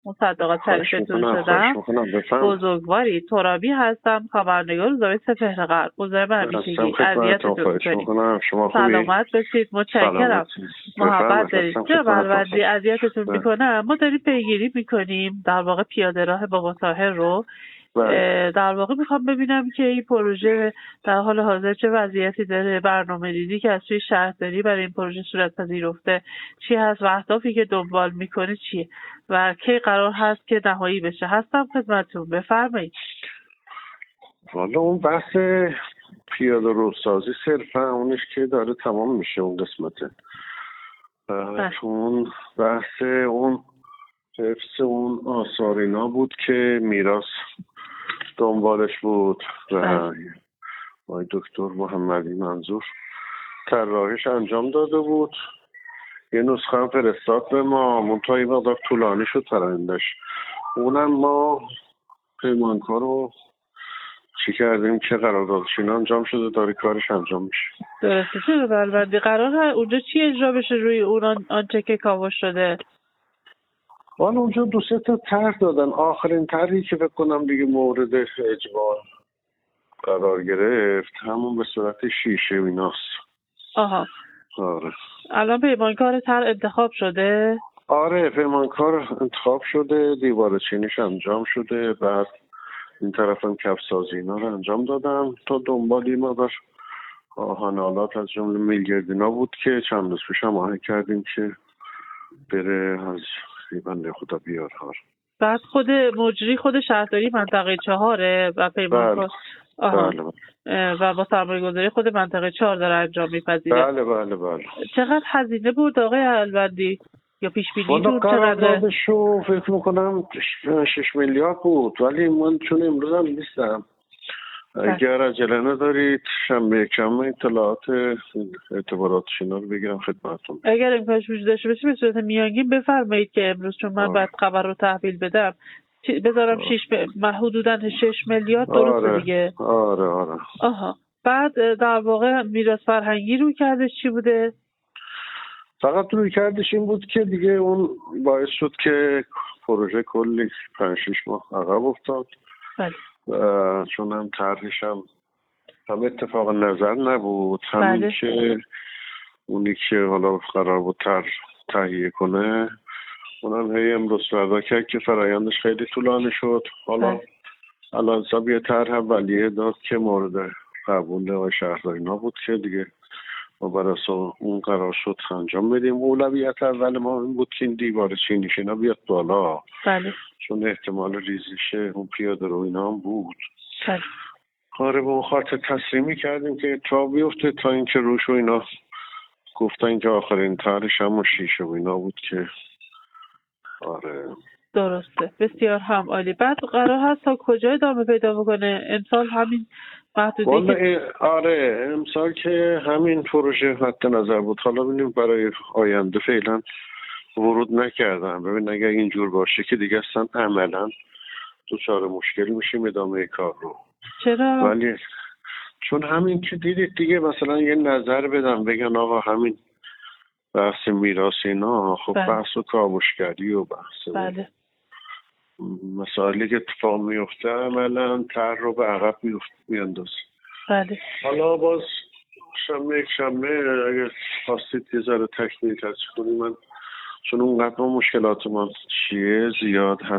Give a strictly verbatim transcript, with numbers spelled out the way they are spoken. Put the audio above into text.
مصدقات خواهش شریفتون میکنم شدم. خواهش میکنم بفهم. بزرگواری ترابی هستم، خبرنگار روزنامه سپهر غرب. مزاحم همیشگی اذیتتون خواهش میکنیم. میکنم. شما خوبی؟ سلامت باشید. متشکرم. محبت دارید. چرا بلبندی اذیتتون میکنم؟ ما داریم پیگیری میکنیم در واقع پیاده راه بابا طاهر رو. بله. در واقع میخوام ببینم که این پروژه در حال حاضر چه وضعیتی داره، برنامه ریزی که از سوی شهرداری برای این پروژه صورت پذیرفته چی هست و اهدافی که دنبال میکنه چیه و کی قرار هست که نهایی بشه. هستم خدمتتون، بفرمایید. والا اون بحث پیاده رو سازی صرفا اونش که داره تمام میشه اون قسمته. اون بحث اون حفظ اون آثار اینا بود که میراث دنبالش بود و آقای دکتر محمدی منظور طراحیش انجام داده بود. یه نسخه هم فرستاد به ما، منتها یه مقدار طولانی شد فرآیندش. اونم ما پیمانکار رو چی کردیم که قراردادشون انجام شده، داره کارش انجام میشه. درسته. چرا بلبندی قرار اونجا چی اجرا بشه روی اون آنچه که کاوش شده؟ حالا اونجا دو سه تا طرح دادن. آخرین طرحی که فکر کنم دیگه مورد اجماع قرار گرفت همون به صورت شیشه ویناست. آها. آره. الان پیمانکار طرح انتخاب شده؟ آره پیمانکار انتخاب شده، دیوار چینیش انجام شده، بعد این طرف هم کفسازی اینا رو انجام دادم. تا دنبالی ما داشت آهنالات از جمله میلگردینا بود که چند روز پیش هم آهنگ کردیم که بره از بنده خدا بیار. بعد خود مجری خود شهرداری منطقه چهاره و پیمانکار بله. بله. و با سرمایه گذاری خود منطقه چهار داره انجام میپذیره. بله بله بله. چقدر هزینه بود آقای البندی یا پیش بینی بود؟ قراردادشو فکر میکنم شش میلیارد بود، ولی من چون امروز هم نیستم اگر عجله ندارید شنبه یکشنبه اطلاعات اعتبارات اینا رو بگیرم خدمتتون. اگر امکانش وجود داشته باشه به صورت میانگین بفرمایید که امروز چون من بعد خبر رو تحویل بدم بذارم شش ب... حدوداً شش میلیارد درسته. آره. دیگه آره آره. آها. بعد در واقع میراث فرهنگی رو کردش چی بوده؟ فقط روی کردش این بود که دیگه اون باعث شد که پروژه کلی پنج شش ماه عقب افتاد. بله. چون هم طرحش هم هم اتفاق نظر نبود، همین بله. که اونی که حالا قرار بود طرح تهیه کنه اونم هی امروز فردا کرد که فرایندش خیلی طولانی شد. حالا بله. الان حساب یه طرح اولیه داد که مورد قبول آقای شهرداری نبود که دیگه ما برای اون قرار شد انجام بدیم. اولویت اول ما این بود که این دیوار چینیش اینا بیاد بالا. بله. چون احتمال ریزیشه اون پیاده رو اینا هم بود. بله. کار به اون خاطر تسلیمی کردیم که اتفاق بیفته تا اینکه روش و اینا گفتن که آخرین طرحش هم شیشه و اینا بود که آره درسته. بسیار هم عالی. بعد قرار هست تا کجا ادامه پیدا بکنه؟ امسال همین محدوده که آره امسال که همین پروژه مد نظر بود. حالا ببینیم برای آینده فعلا ورود نکردم. ببین اگر اینجور باشه که دیگه اصلا عملا دچار مشکل میشیم ادامه کار رو. چرا؟ ولی چون همین که دیدید دیگه مثلا یه نظر بدم بگن آقا همین بحث میراث اینا خب بله. بحث و کاوشگری و بحث بله. مسائلی که اتفاق میفته عملا طرح رو به عقب میاندازه. بله. حالا باز شنبه یک شنبه اگر خواستید یه ذره تکمیل تحصیل کنیم من چون اونقدر مشکلات ما چیه زیاد